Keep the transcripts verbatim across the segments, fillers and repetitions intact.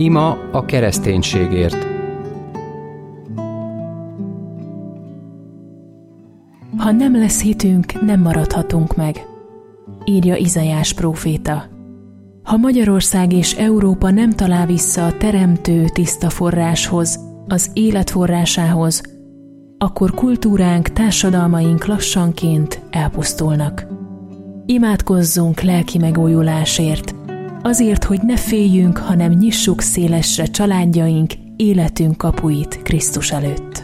Ima a kereszténységért. Ha nem lesz hitünk, nem maradhatunk meg, írja Izaiás próféta. Ha Magyarország és Európa nem talál vissza a teremtő tiszta forráshoz, az élet forrásához, akkor kultúránk, társadalmaink lassanként elpusztulnak. Imádkozzunk lelki megújulásért, azért, hogy ne féljünk, hanem nyissuk szélesre családjaink, életünk kapuit Krisztus előtt.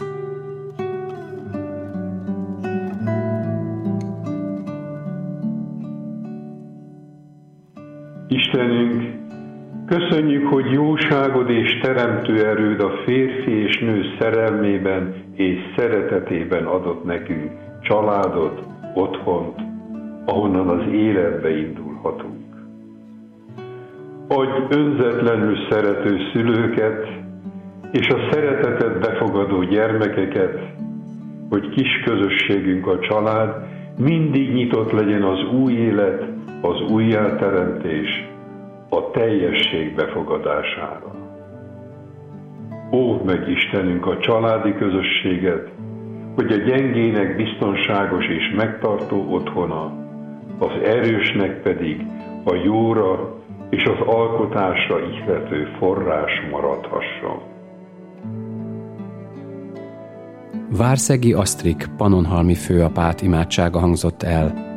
Istenünk, köszönjük, hogy jóságod és teremtő erőd a férfi és nő szerelmében és szeretetében adott nekünk családot, otthont, ahonnan az életbe indulhatunk. Adj önzetlenül szerető szülőket és a szeretetet befogadó gyermekeket, hogy kis közösségünk, a család mindig nyitott legyen az új élet, az újjáteremtés, a teljesség befogadására. Óvd meg, Istenünk, a családi közösséget, hogy a gyengének biztonságos és megtartó otthona, az erősnek pedig a jóra és az alkotásra ihlető forrás maradhasson. Várszegi Asztrik pannonhalmi főapát imádsága hangzott el.